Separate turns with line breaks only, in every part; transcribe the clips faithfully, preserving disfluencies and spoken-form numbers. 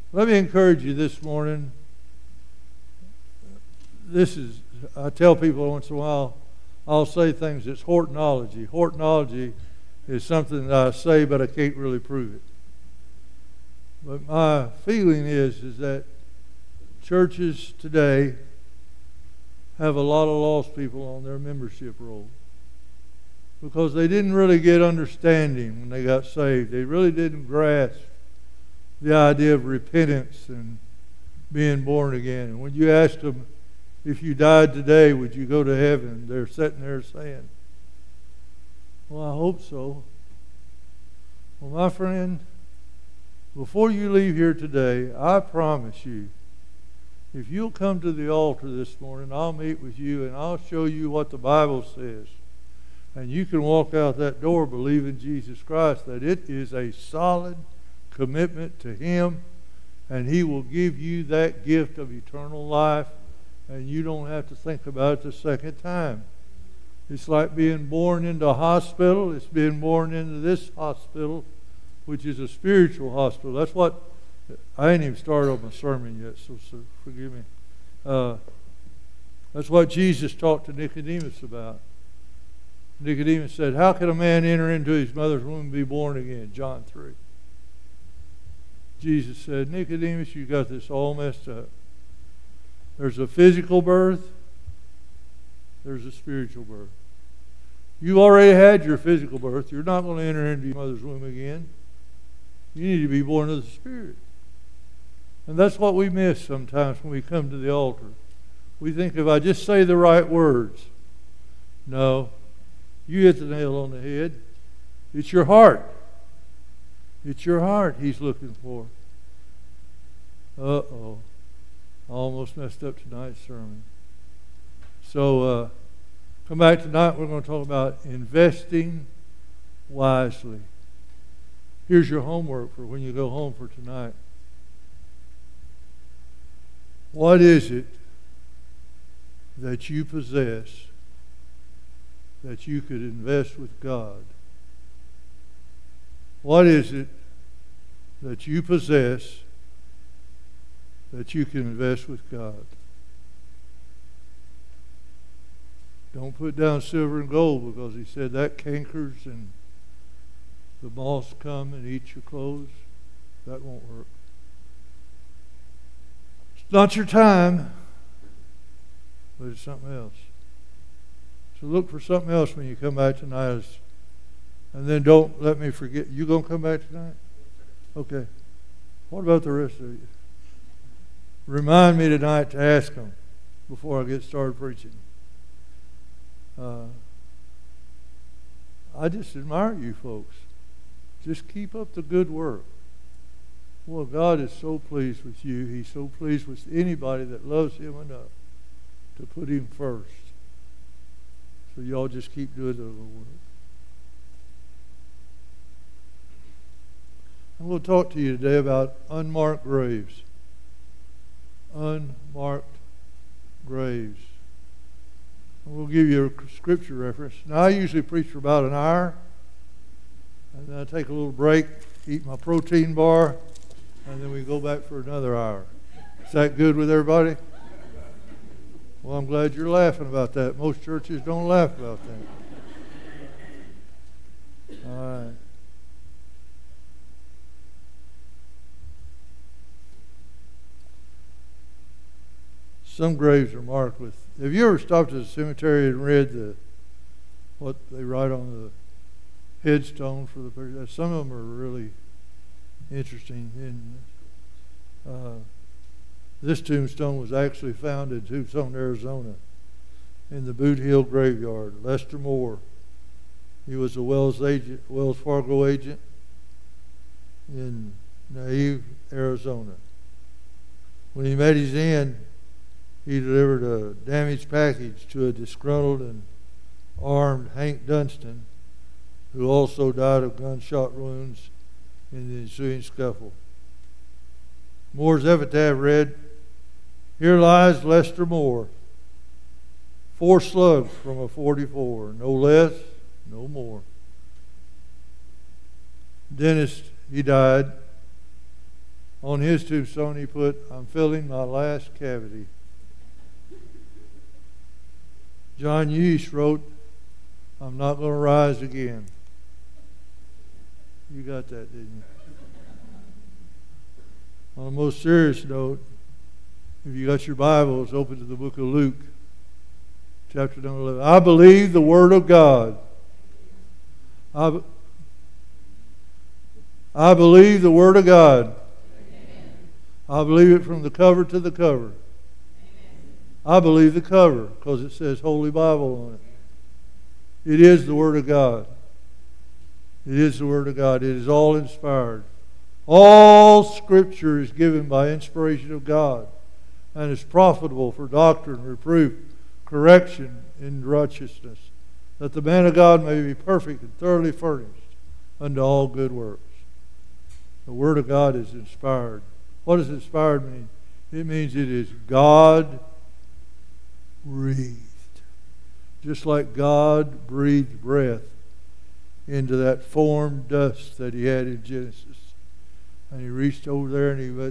Let me encourage you this morning. This is, I tell people once in a while, I'll say things that's Hortonology. Hortonology is something that I say, but I can't really prove it. But my feeling is, is that churches today have a lot of lost people on their membership roll because they didn't really get understanding when they got saved. They really didn't grasp the idea of repentance and being born again. And when you ask them, if you died today, would you go to heaven? They're sitting there saying, well, I hope so. Well, my friend, before you leave here today, I promise you, if you'll come to the altar this morning, I'll meet with you and I'll show you what the Bible says. And you can walk out that door believing Jesus Christ, that it is a solid commitment to Him, and He will give you that gift of eternal life, and you don't have to think about it the second time. It's like being born into a hospital. It's being born into this hospital, which is a spiritual hospital. That's what, I ain't even started on my sermon yet, so, so forgive me. Uh, that's what Jesus talked to Nicodemus about. Nicodemus said, how can a man enter into his mother's womb and be born again? John three. Jesus said, Nicodemus, you got this all messed up. There's a physical birth. There's a spiritual birth. You already had your physical birth. You're not going to enter into your mother's womb again. You need to be born of the Spirit. And that's what we miss sometimes when we come to the altar. We think if I just say the right words. No. You hit the nail on the head. It's your heart. It's your heart He's looking for. Uh-oh. I almost messed up tonight's sermon. So, uh, come back tonight. We're going to talk about investing wisely. Here's your homework for when you go home for tonight. What is it that you possess that you could invest with God? What is it that you possess that you can invest with God? Don't put down silver and gold, because He said that cankers and the moths come and eat your clothes. That won't work. It's not your time, but it's something else. So look for something else when you come back tonight. And then don't let me forget. You going to come back tonight? Okay. What about the rest of you? Remind me tonight to ask them before I get started preaching. Uh, I just admire you folks. Just keep up the good work. Well, God is so pleased with you. He's so pleased with anybody that loves Him enough to put Him first. So y'all just keep doing the little work. I'm going to talk to you today about unmarked graves. Unmarked graves. I'm going to give you a scripture reference. Now, I usually preach for about an hour, and then I take a little break, eat my protein bar, and then we go back for another hour. Is that good with everybody? Well, I'm glad you're laughing about that. Most churches don't laugh about that. All right. Some graves are marked with... Have you ever stopped at a cemetery and read the what they write on the headstone for the person? Some of them are really interesting. And uh, this tombstone was actually found in Tucson, Arizona, in the Boot Hill Graveyard. Lester Moore. He was a Wells agent, Wells Fargo agent in Naive, Arizona. When he met his end, he delivered a damaged package to a disgruntled and armed Hank Dunston, who also died of gunshot wounds in the ensuing scuffle. Moore's epitaph read, "Here lies Lester Moore, four slugs from a forty-four, no less, no more." Dentist, he died. On his tombstone he put, "I'm filling my last cavity." John Yeast wrote, "I'm not going to rise again." You got that, didn't you? On a most serious note, if you got your Bibles, open to the book of Luke, chapter number eleven. I believe the Word of God. I, I believe the Word of God. Amen. I believe it from the cover to the cover. Amen. I believe the cover because it says Holy Bible on it. It is the Word of God. It is the Word of God. It is all inspired. All Scripture is given by inspiration of God and is profitable for doctrine, reproof, correction in righteousness, that the man of God may be perfect and thoroughly furnished unto all good works. The Word of God is inspired. What does inspired mean? It means it is God breathed. Just like God breathed breath into that formed dust that he had in Genesis. And he reached over there and he went,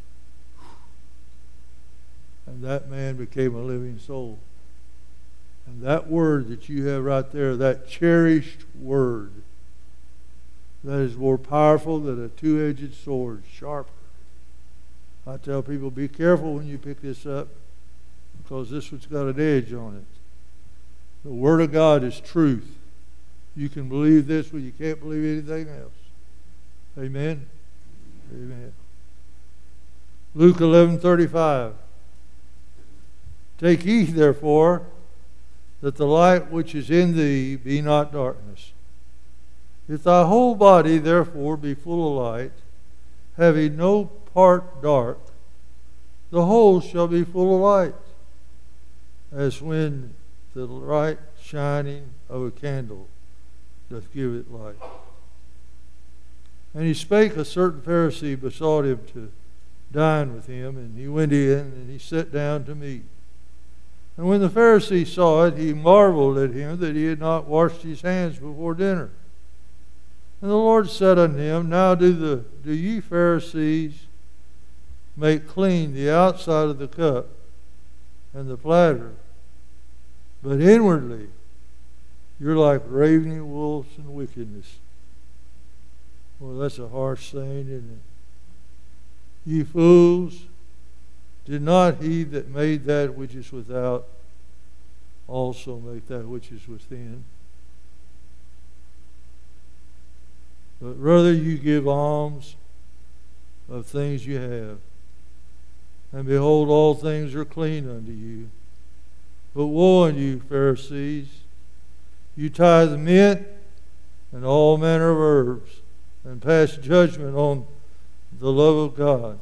and that man became a living soul. And that word that you have right there, that cherished word, that is more powerful than a two-edged sword, sharper. I tell people, be careful when you pick this up, because this one's got an edge on it. The Word of God is truth. You can believe this when you can't believe anything else. Amen? Amen. Luke eleven thirty-five. Take heed, therefore, that the light which is in thee be not darkness. If thy whole body, therefore, be full of light, having no part dark, the whole shall be full of light, as when the light shining of a candle doth give it light. And he spake, a certain Pharisee besought him to dine with him, and he went in, and he sat down to meat. And when the Pharisee saw it, he marveled at him that he had not washed his hands before dinner. And the Lord said unto him, Now do the do ye Pharisees make clean the outside of the cup and the platter, but inwardly you're like ravening wolves in wickedness. Well, that's a harsh saying, isn't it? Ye fools, did not he that made that which is without also make that which is within? But rather you give alms of things you have. And behold, all things are clean unto you. But woe unto you, Pharisees! You tithe mint and all manner of herbs, and pass judgment on the love of God.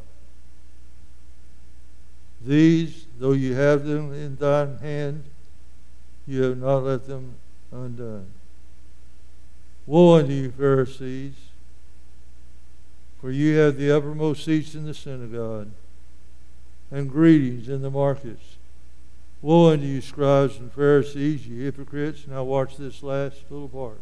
These, though you have them in thine hand, you have not let them undone. Woe unto you, Pharisees! For you have the uppermost seats in the synagogue, and greetings in the markets. Woe unto you, scribes and Pharisees, you hypocrites! Now watch this last little part.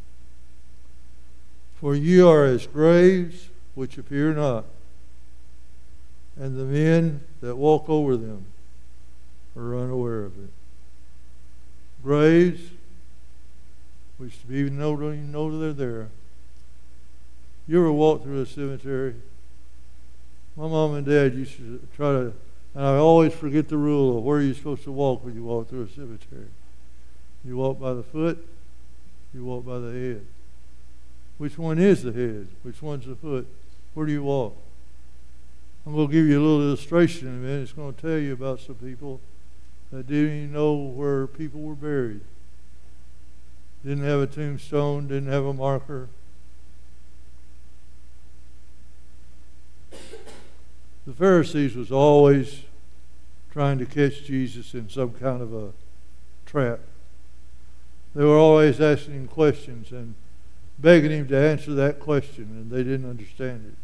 For you are as graves which appear not, and the men that walk over them are unaware of it. Graves which even know, don't even know they're there. You ever walk through a cemetery? My mom and dad used to try to, and I always forget the rule of where you're supposed to walk when you walk through a cemetery. You walk by the foot, you walk by the head. Which one is the head? Which one's the foot? Where do you walk? I'm going to give you a little illustration in a minute. It's going to tell you about some people that didn't even know where people were buried. Didn't have a tombstone, didn't have a marker. The Pharisees was always trying to catch Jesus in some kind of a trap. They were always asking him questions and begging him to answer that question, and they didn't understand it.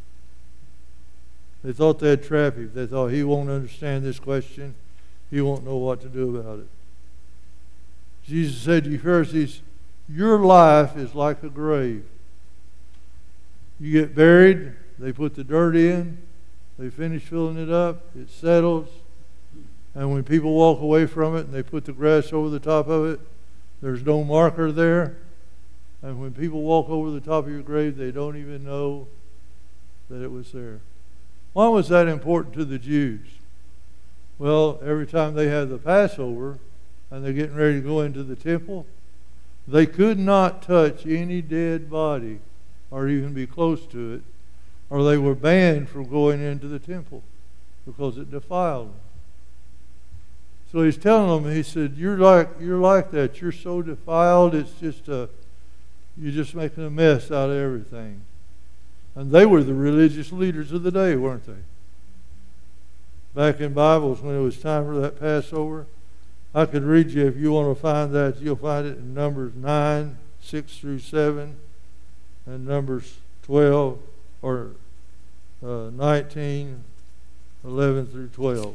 They thought they'd trap him. They thought he won't understand this question. He won't know what to do about it. Jesus said to you Pharisees, your life is like a grave. You get buried, They put the dirt in. They finish filling it up. It settles. And when people walk away from it and they put the grass over the top of it, there's no marker there. And when people walk over the top of your grave, they don't even know that it was there. Why was that important to the Jews? Well, every time they had the Passover and they're getting ready to go into the temple, they could not touch any dead body or even be close to it, or they were banned from going into the temple because it defiled them. So he's telling them, he said, you're like you're like that. You're so defiled, it's just a, you're just making a mess out of everything. And they were the religious leaders of the day, weren't they? Back in Bibles, when it was time for that Passover, I could read you, if you want to find that, you'll find it in Numbers nine, six through seven, and Numbers twelve, or uh, nineteen, eleven through twelve.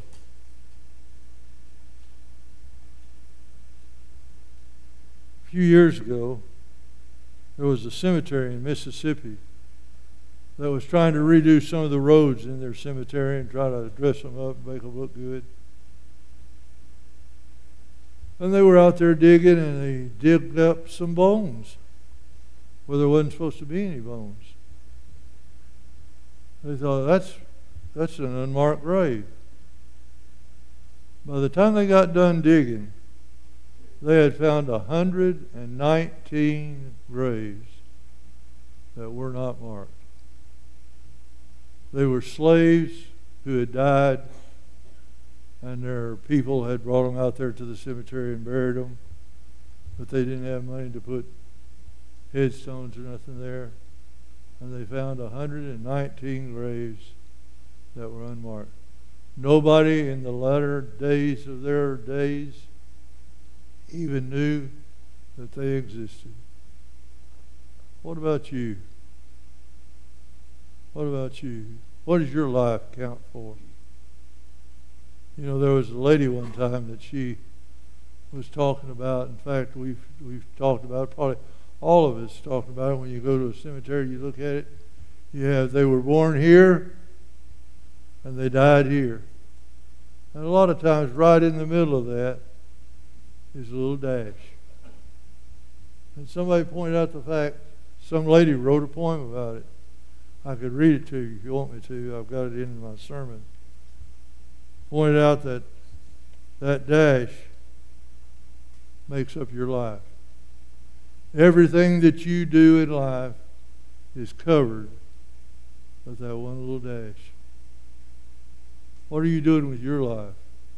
A few years ago, there was a cemetery in Mississippi that was trying to redo some of the roads in their cemetery and try to dress them up and make them look good. And they were out there digging, and they digged up some bones where there wasn't supposed to be any bones. They thought, that's, that's an unmarked grave. By the time they got done digging, they had found one hundred nineteen graves that were not marked. They were slaves who had died, and their people had brought them out there to the cemetery and buried them, but they didn't have money to put headstones or nothing there. And they found one hundred nineteen graves that were unmarked. Nobody in the latter days of their days even knew that they existed. What about you? What about you? What does your life count for? You know, there was a lady one time that she was talking about. In fact, we've we've talked about it, probably all of us talked about it. When you go to a cemetery, you look at it. You have, they were born here and they died here. And a lot of times right in the middle of that is a little dash. And somebody pointed out the fact, some lady wrote a poem about it. I could read it to you if you want me to. I've got it in my sermon. Pointed out that that dash makes up your life. Everything that you do in life is covered with that one little dash. What are you doing with your life?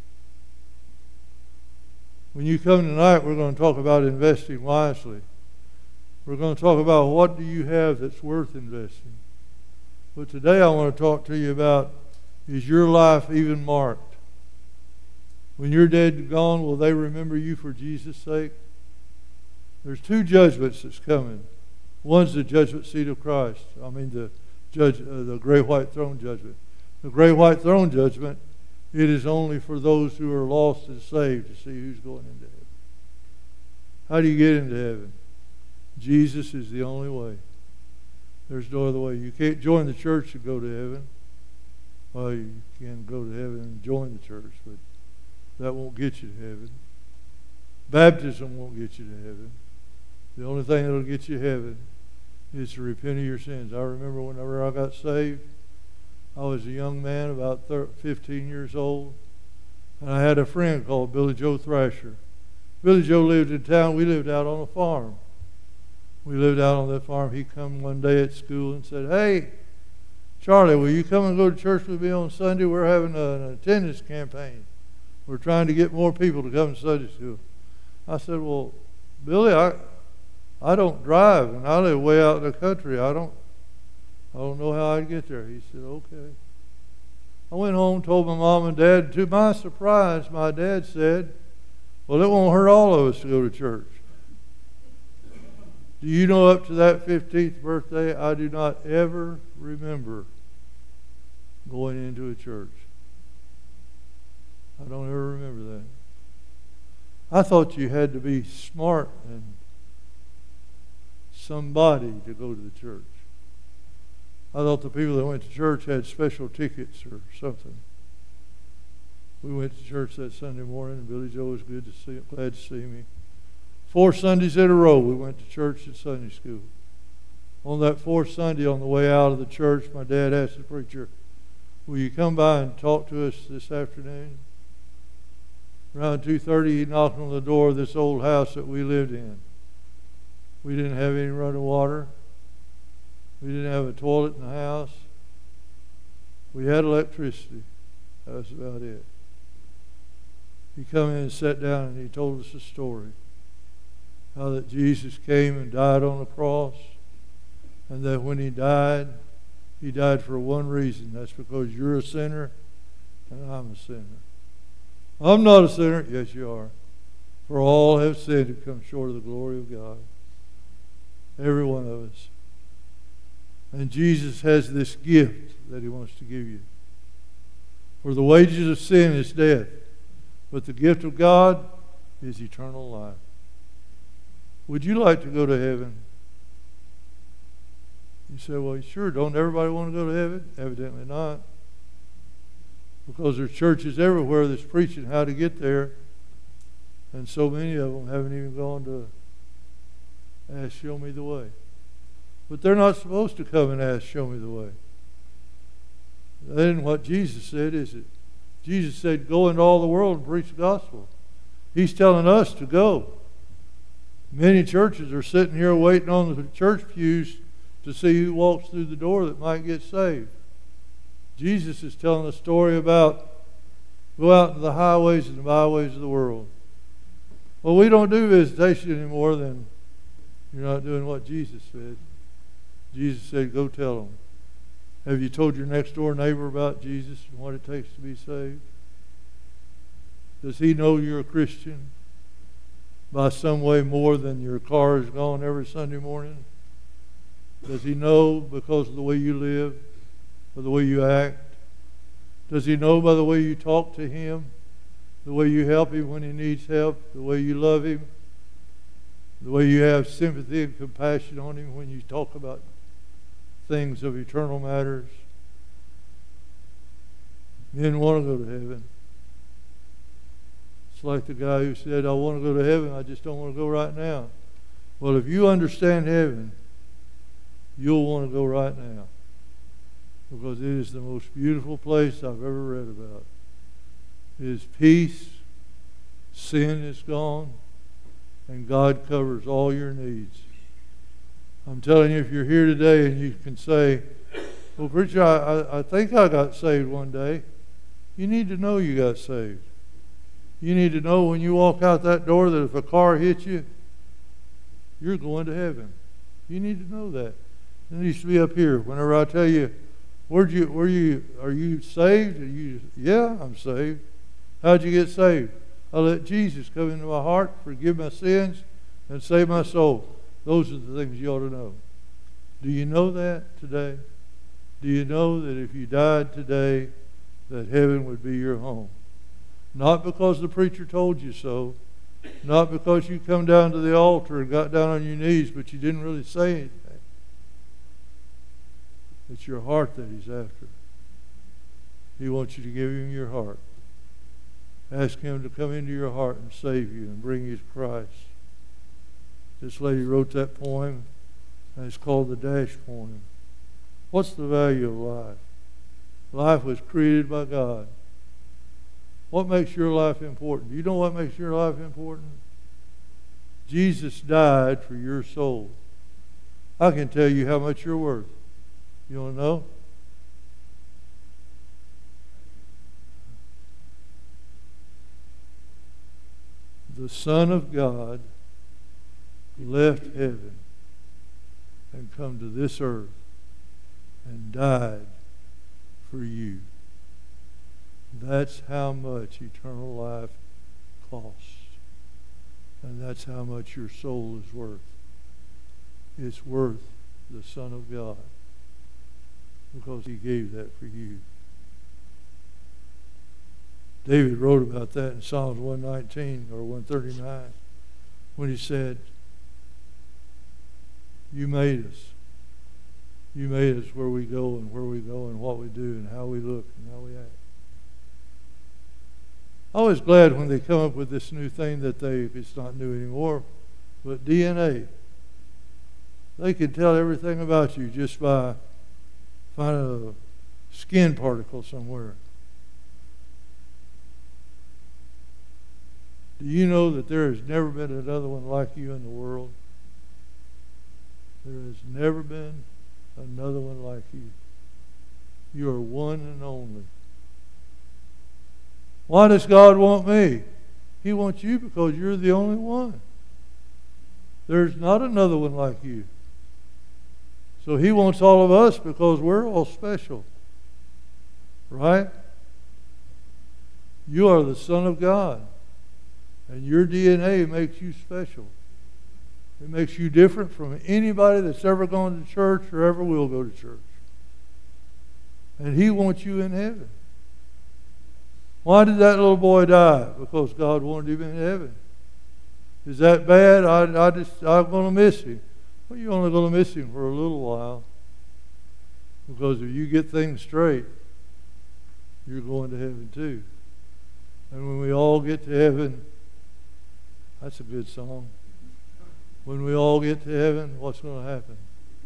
When you come tonight, we're going to talk about investing wisely. We're going to talk about what do you have that's worth investing. But today I want to talk to you about, is your life even marked? When you're dead and gone, will they remember you for Jesus' sake? There's two judgments that's coming. One's the judgment seat of Christ. I mean the judge, uh, the great white throne judgment. The great white throne judgment, it is only for those who are lost and saved to see who's going into heaven. How do you get into heaven? Jesus is the only way. There's no other way. You can't join the church to go to heaven. Well, you can go to heaven and join the church, but that won't get you to heaven. Baptism won't get you to heaven. The only thing that will get you to heaven is to repent of your sins. I remember whenever I got saved, I was a young man, about fifteen years old, and I had a friend called Billy Joe Thrasher. Billy Joe lived in town. We lived out on a farm. We lived out on that farm. He come one day at school and said, "Hey, Charlie, will you come and go to church with me on Sunday? We're having an attendance campaign. We're trying to get more people to come to Sunday school." I said, "Well, Billy, I I don't drive, and I live way out in the country. I don't I don't know how I'd get there." He said, "Okay." I went home, told my mom and dad. To my surprise, my dad said, "Well, it won't hurt all of us to go to church." Do you know, up to that fifteenth birthday, I do not ever remember going into a church. I don't ever remember that. I thought you had to be smart and somebody to go to the church. I thought the people that went to church had special tickets or something. We went to church that Sunday morning, and Billy Joe was good to see, glad to see me. Four Sundays in a row, we went to church and Sunday school. On that fourth Sunday, on the way out of the church, my dad asked the preacher, "Will you come by and talk to us this afternoon?" Around two thirty, he knocked on the door of this old house that we lived in. We didn't have any running water. We didn't have a toilet in the house. We had electricity. That was about it. He come in and sat down and he told us a story. How that Jesus came and died on the cross. And that when he died, he died for one reason. That's because you're a sinner and I'm a sinner. I'm not a sinner. Yes, you are. For all have sinned and come short of the glory of God. Every one of us. And Jesus has this gift that he wants to give you. For the wages of sin is death, but the gift of God is eternal life. Would you like to go to heaven? You say, well, sure, don't everybody want to go to heaven? Evidently not. Because there's churches everywhere that's preaching how to get there, and so many of them haven't even gone to ask, show me the way. But they're not supposed to come and ask, show me the way. That isn't what Jesus said, is it? Jesus said, go into all the world and preach the gospel. He's telling us to go. Many churches are sitting here waiting on the church pews to see who walks through the door that might get saved. Jesus is telling a story about go out into the highways and the byways of the world. Well, we don't do visitation anymore, then you're not doing what Jesus said. Jesus said, go tell them. Have you told your next door neighbor about Jesus and what it takes to be saved? Does he know you're a Christian by some way more than your car is gone every Sunday morning? Does he know because of the way you live, or the way you act? Does he know by the way you talk to him, the way you help him when he needs help, the way you love him, the way you have sympathy and compassion on him when you talk about things of eternal matters? Men want to go to heaven. It's like the guy who said, I want to go to heaven, I just don't want to go right now. Well, if you understand heaven, you'll want to go right now. Because it is the most beautiful place I've ever read about. It is peace, sin is gone, and God covers all your needs. I'm telling you, if you're here today and you can say, well, preacher, I, I, I think I got saved one day. You need to know you got saved. You need to know when you walk out that door that if a car hits you, you're going to heaven. You need to know that. It needs to be up here. Whenever I tell you, where'd you, where you, are you saved? Are you, yeah, I'm saved. How'd you get saved? I let Jesus come into my heart, forgive my sins, and save my soul. Those are the things you ought to know. Do you know that today? Do you know that if you died today, that heaven would be your home? Not because the preacher told you so, not because you come down to the altar and got down on your knees, but you didn't really say anything. It's your heart that he's after. He wants you to give him your heart. Ask him to come into your heart and save you and bring you to Christ. This lady wrote that poem, and it's called the Dash Poem. What's the value of life? Life was created by God. What makes your life important? Do you know what makes your life important? Jesus died for your soul. I can tell you how much you're worth. You want to know? The Son of God left heaven and come to this earth and died for you. That's how much eternal life costs. And that's how much your soul is worth. It's worth the Son of God because he gave that for you. David wrote about that in Psalms one nineteen or one thirty-nine when he said, you made us. You made us where we go and where we go and what we do and how we look and how we act. I was glad when they come up with this new thing that they, it's not new anymore, but D N A. They can tell everything about you just by finding a skin particle somewhere. Do you know that there has never been another one like you in the world? There has never been another one like you. You are one and only. Why does God want me? He wants you because you're the only one. There's not another one like you. So He wants all of us because we're all special. Right? You are the Son of God. And your D N A makes you special. It makes you different from anybody that's ever gone to church or ever will go to church. And He wants you in heaven. Why did that little boy die? Because God wanted him in heaven. Is that bad? I, I just, I'm going to miss him. Well, you're only going to miss him for a little while. Because if you get things straight, you're going to heaven too. And when we all get to heaven, that's a good song. When we all get to heaven, what's going to happen?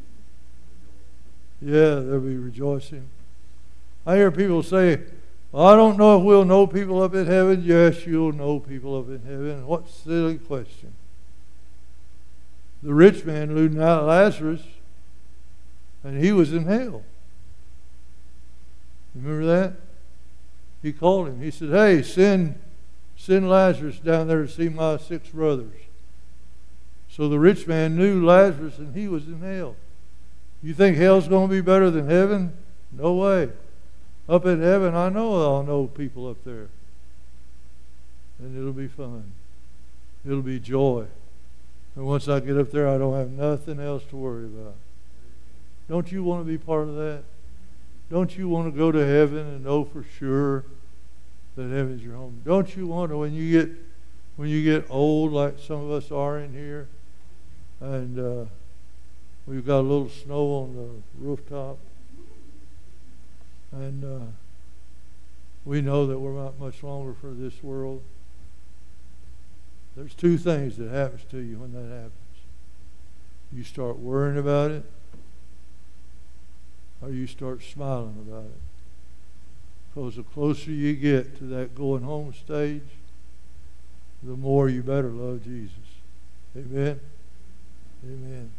Yeah, there'll be rejoicing. I hear people say, well, I don't know if we'll know people up in heaven. Yes, you'll know people up in heaven. What silly question. The rich man looting out Lazarus, and he was in hell. Remember that? He called him. He said, hey, send, send Lazarus down there to see my six brothers. So the rich man knew Lazarus, and he was in hell. You think hell's going to be better than heaven? No way. Up in heaven, I know I'll know people up there. And it'll be fun. It'll be joy. And once I get up there, I don't have nothing else to worry about. Don't you want to be part of that? Don't you want to go to heaven and know for sure that heaven's your home? Don't you want to, when you get when you get old, like some of us are in here, and uh, we've got a little snow on the rooftop, and uh, we know that we're not much longer for this world. There's two things that happens to you when that happens. You start worrying about it, or you start smiling about it. Because the closer you get to that going home stage, the more you better love Jesus. Amen? Amen.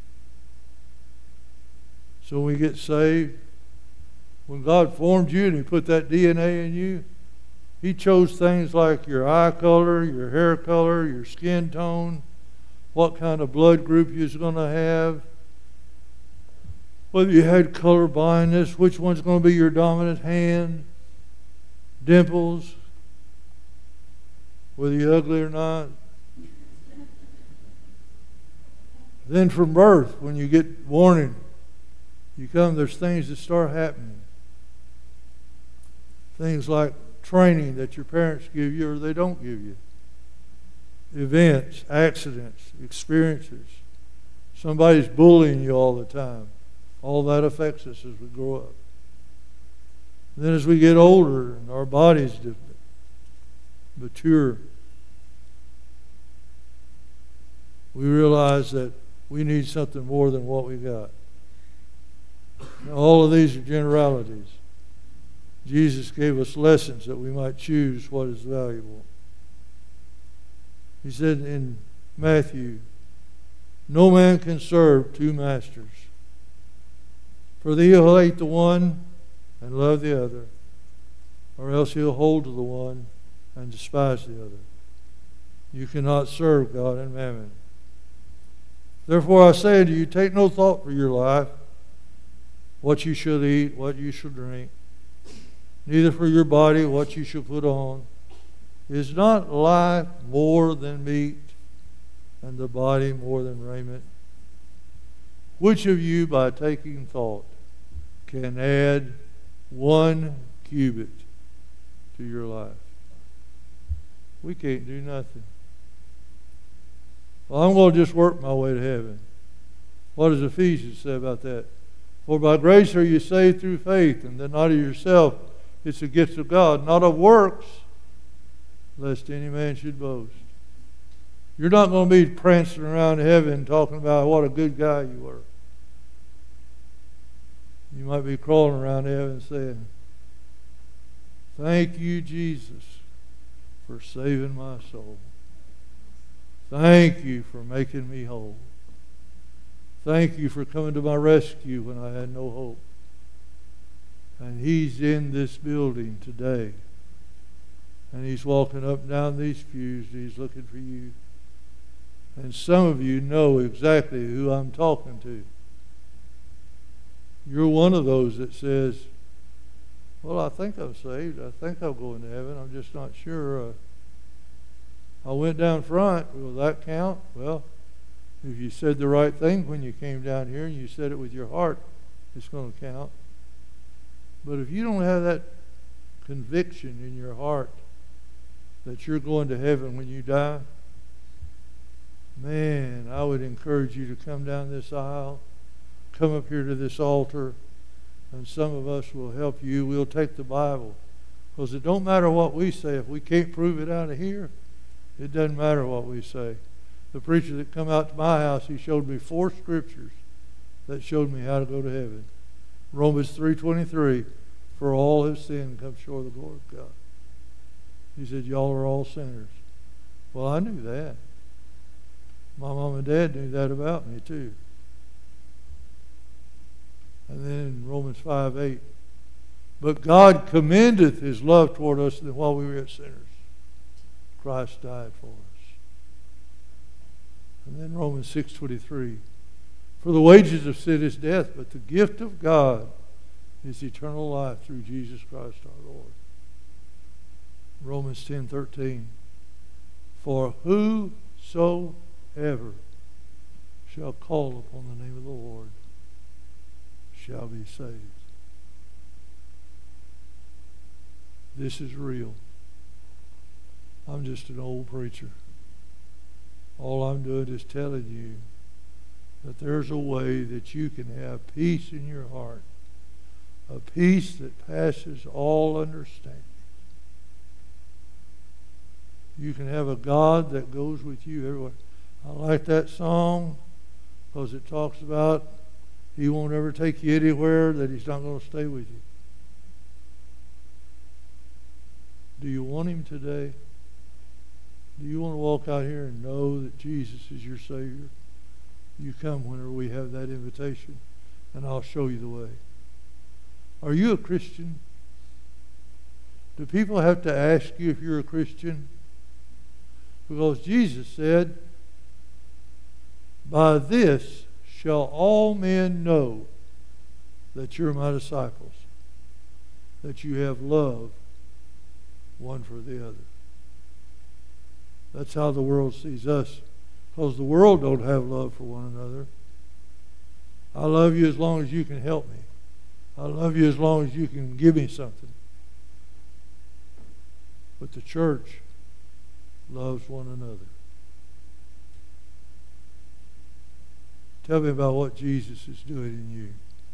So when we get saved, when God formed you and He put that D N A in you, He chose things like your eye color, your hair color, your skin tone, what kind of blood group you was going to have, whether you had color blindness, which one's going to be your dominant hand, dimples, whether you're ugly or not. Then from birth, when you get warning, you come, there's things that start happening. Things like training that your parents give you or they don't give you. Events, accidents, experiences. Somebody's bullying you all the time. All that affects us as we grow up. Then as we get older and our bodies mature, we realize that we need something more than what we got. Now, all of these are generalities. Jesus gave us lessons that we might choose what is valuable. He said in Matthew, no man can serve two masters. For he'll hate the one and love the other, or else he'll hold to the one and despise the other. You cannot serve God and mammon. Therefore I say unto you, take no thought for your life, what you should eat, what you should drink, neither for your body what you shall put on. Is not life more than meat, and the body more than raiment? Which of you, by taking thought, can add one cubit to your life? We can't do nothing. Well, I'm going to just work my way to heaven. What does Ephesians say about that? For by grace are you saved through faith, and that not of yourself. It's a gift of God, not of works, lest any man should boast. You're not going to be prancing around heaven talking about what a good guy you were. You might be crawling around heaven saying, thank you, Jesus, for saving my soul. Thank you for making me whole. Thank you for coming to my rescue when I had no hope. And He's in this building today. And He's walking up and down these pews. He's looking for you. And some of you know exactly who I'm talking to. You're one of those that says, well, I think I'm saved. I think I'll go into heaven. I'm just not sure. Uh, I went down front. Will that count? Well, if you said the right thing when you came down here and you said it with your heart, it's going to count. But if you don't have that conviction in your heart that you're going to heaven when you die, man, I would encourage you to come down this aisle, come up here to this altar, and some of us will help you. We'll take the Bible. Because it don't matter what we say. If we can't prove it out of here, it doesn't matter what we say. The preacher that come out to my house, he showed me four scriptures that showed me how to go to heaven. Romans three twenty-three, for all have sinned and come short of the glory of God. He said, y'all are all sinners. Well, I knew that. My mom and dad knew that about me too. And then in Romans five eight, but God commendeth His love toward us that while we were yet sinners, Christ died for us. And then Romans six twenty-three, for the wages of sin is death, but the gift of God is eternal life through Jesus Christ our Lord. Romans ten thirteen, for whosoever shall call upon the name of the Lord shall be saved. This is real. I'm just an old preacher. All I'm doing is telling you that there's a way that you can have peace in your heart, a peace that passes all understanding. You can have a God that goes with you everywhere. I like that song because it talks about He won't ever take you anywhere that He's not going to stay with you. Do you want Him today? Do you want to walk out here and know that Jesus is your Savior? You come whenever we have that invitation, and I'll show you the way. Are you a Christian? Do people have to ask you if you're a Christian? Because Jesus said, by this shall all men know that you're my disciples, that you have love one for the other. That's how the world sees us, because the world don't have love for one another. I love you as long as you can help me. I love you as long as you can give me something. But the church loves one another. Tell me about what Jesus is doing in you.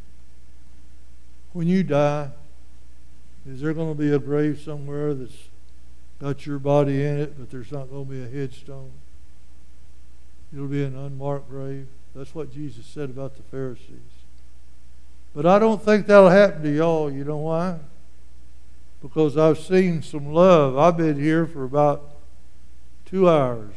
When you die, is there going to be a grave somewhere that's got your body in it, but there's not going to be a headstone? It'll be an unmarked grave. That's what Jesus said about the Pharisees. But I don't think that'll happen to y'all. You know why? Because I've seen some love. I've been here for about two hours.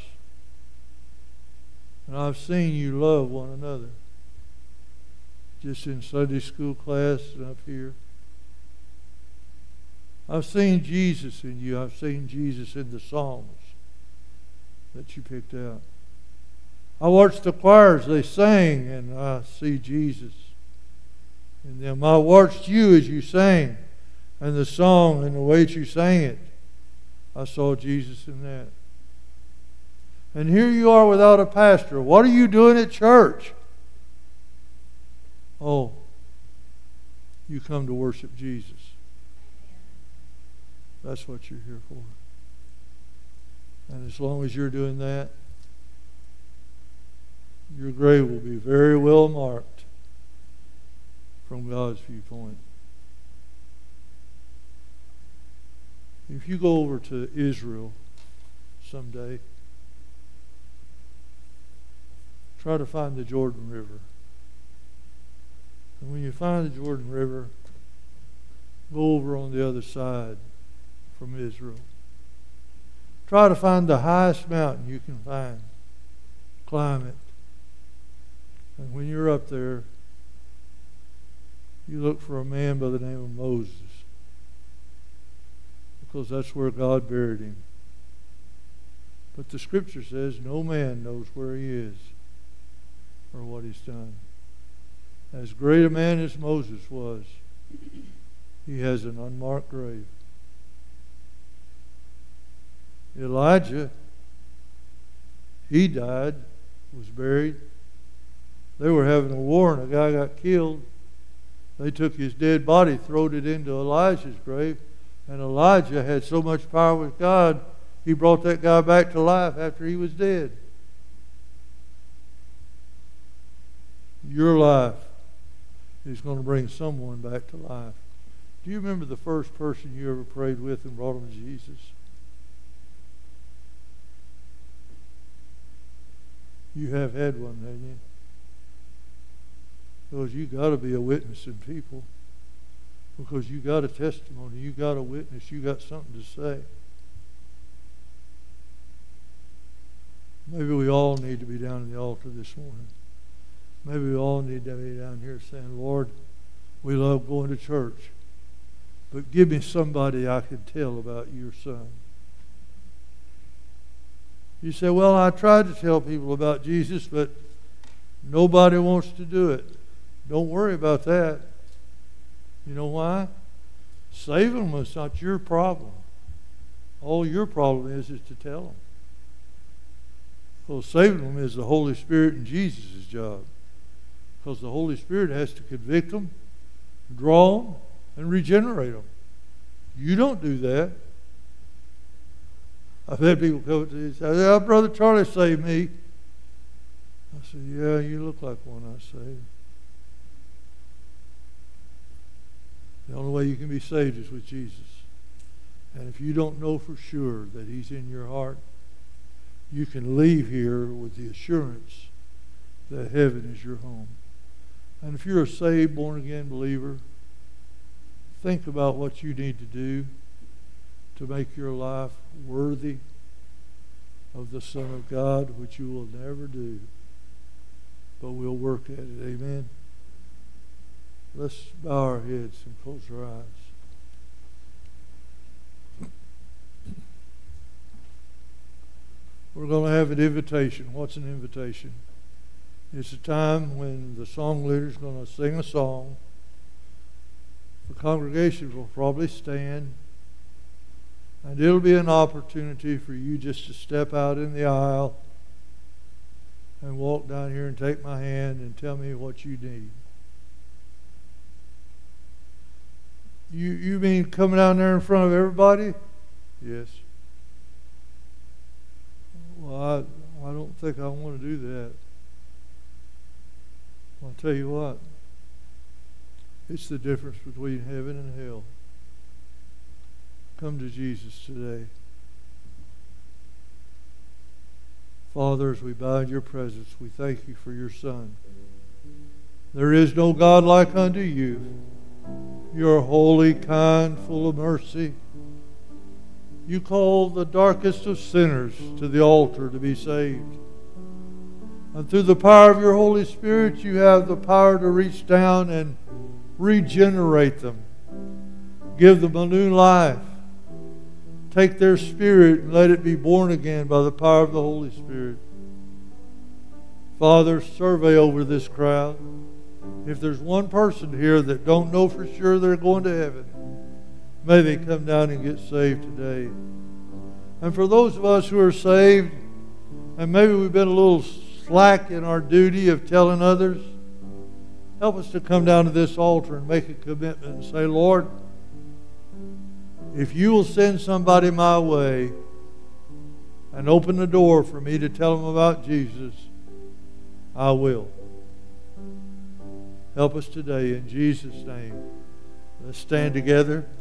And I've seen you love one another. Just in Sunday school class and up here. I've seen Jesus in you. I've seen Jesus in the Psalms that you picked out. I watched the choirs. They sang, and I see Jesus in them. I watched you as you sang, and the song and the way that you sang it. I saw Jesus in that. And here you are without a pastor. What are you doing at church? Oh, you come to worship Jesus. That's what you're here for. And as long as you're doing that, your grave will be very well marked from God's viewpoint. If you go over to Israel someday, try to find the Jordan River. And when you find the Jordan River, go over on the other side from Israel. Try to find the highest mountain you can find. Climb it. And when you're up there, you look for a man by the name of Moses. Because that's where God buried him. But the scripture says no man knows where he is or what he's done. As great a man as Moses was, he has an unmarked grave. Elijah, he died, was buried. They were having a war and a guy got killed. They took his dead body, throwed it into Elijah's grave, and Elijah had so much power with God, he brought that guy back to life after he was dead. Your life is going to bring someone back to life. Do you remember the first person you ever prayed with and brought him to Jesus? You have had one, haven't you? Because you got to be a witness in people. Because you got a testimony, you got a witness, you got something to say. Maybe we all need to be down at the altar this morning. Maybe we all need to be down here saying, Lord, we love going to church, but give me somebody I can tell about your son. You say, well, I tried to tell people about Jesus, but nobody wants to do it. Don't worry about that. You know why? Saving them is not your problem. All your problem is is to tell them. Well, saving them is the Holy Spirit and Jesus' job. Because the Holy Spirit has to convict them, draw them, and regenerate them. You don't do that. I've had people come to me and say, yeah, Brother Charlie saved me. I said, yeah, you look like one I saved. The only way you can be saved is with Jesus. And if you don't know for sure that He's in your heart, you can leave here with the assurance that heaven is your home. And if you're a saved, born-again believer, think about what you need to do to make your life worthy of the Son of God, which you will never do, but we'll work at it. Amen. Let's bow our heads and close our eyes. We're going to have an invitation. What's an invitation? It's a time when the song leader is going to sing a song. The congregation will probably stand. And it'll be an opportunity for you just to step out in the aisle and walk down here and take my hand and tell me what you need. You you mean coming down there in front of everybody? Yes. Well, I, I don't think I want to do that. I'll tell you what. It's the difference between heaven and hell. Come to Jesus today. Father, as we bow in your presence, we thank you for your Son. There is no God like unto you. You are holy, kind, full of mercy. You call the darkest of sinners to the altar to be saved. And through the power of your Holy Spirit, you have the power to reach down and regenerate them. Give them a new life. Take their spirit and let it be born again by the power of the Holy Spirit. Father, survey over this crowd. If there's one person here that don't know for sure they're going to heaven, may they come down and get saved today. And for those of us who are saved, and maybe we've been a little slack in our duty of telling others, help us to come down to this altar and make a commitment and say, Lord, if you will send somebody my way and open the door for me to tell them about Jesus, I will. Help us today in Jesus' name. Let's stand together.